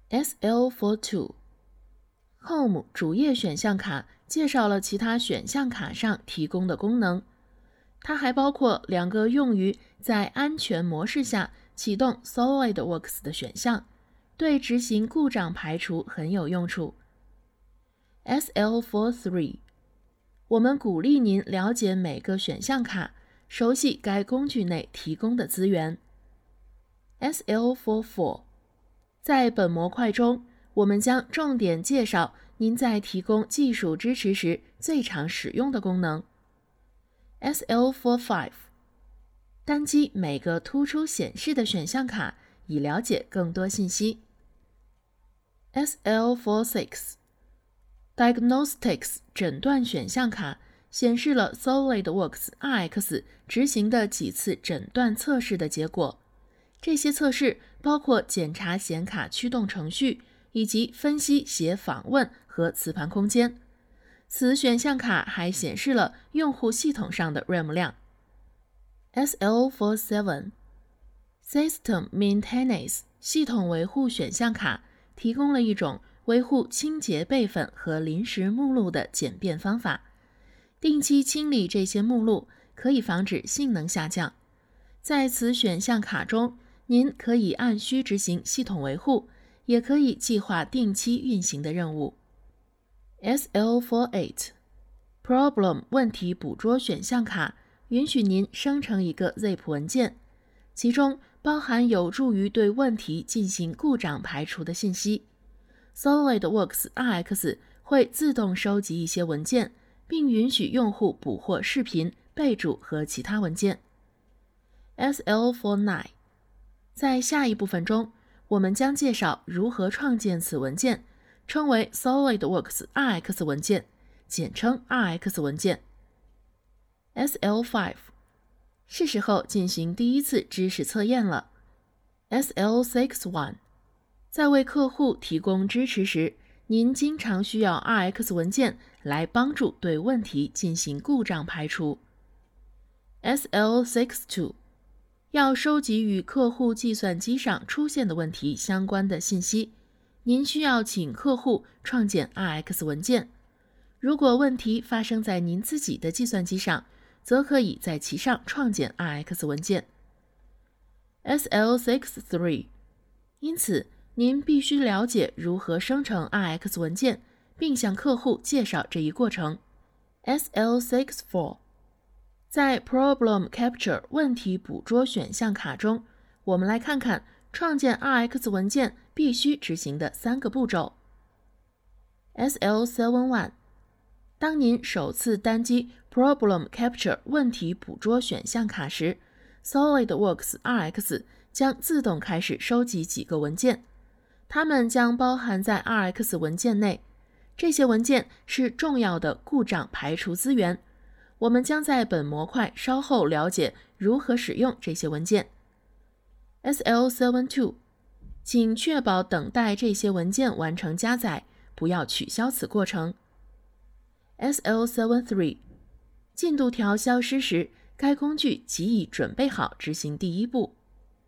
SL42 Home 主页选项卡介绍了其他选项卡上提供的功能，它还包括2个用于在安全模式下启动 SolidWorks 的选项，对执行故障排除很有用处。SL43 我们鼓励您了解每个选项卡，熟悉该工具内提供的资源。SL44 在本模块中，我们将重点介绍您在提供技术支持时最常使用的功能。SL45 单击每个突出显示的选项卡，以了解更多信息。SL46 Diagnostics 诊断选项卡显示了 SolidWorks RX 执行的几次诊断测试的结果。这些测试包括检查显卡驱动程序以及分析写访问和磁盘空间。此选项卡还显示了用户系统上的 RAM 量。SL47 System Maintenance 系统维护选项卡提供了一种维护清洁备份和临时目录的简便方法。定期清理这些目录可以防止性能下降。在此选项卡中，您可以按需执行系统维护，也可以计划定期运行的任务。SL48 Problem 问题捕捉选项卡允许您生成一个 zip 文件，其中包含有助于对问题进行故障排除的信息。SolidWorks RX 会自动收集一些文件，并允许用户捕获视频、备注和其他文件。SL49 在下一部分中，我们将介绍如何创建此文件，称为 SolidWorks RX 文件，简称 RX 文件。SL5 是时候进行第一次知识测验了。SL61 在为客户提供支持时，您经常需要 RX 文件来帮助对问题进行故障排除。SL62 要收集与客户计算机上出现的问题相关的信息，您需要请客户创建 RX 文件。如果问题发生在您自己的计算机上，则可以在其上创建 RX 文件。SL63 因此您必须了解如何生成 RX 文件，并向客户介绍这一过程。SL64 在 Problem Capture 问题捕捉选项卡中，我们来看看创建 RX 文件必须执行的3个步骤。SL71 当您首次单击 Problem Capture 问题捕捉选项卡时， SolidWorks RX 将自动开始收集几个文件，它们将包含在 RX 文件内。这些文件是重要的故障排除资源。我们将在本模块稍后了解如何使用这些文件。SL72 请确保等待这些文件完成加载，不要取消此过程。SL73 进度条消失时，该工具即已准备好执行第一步。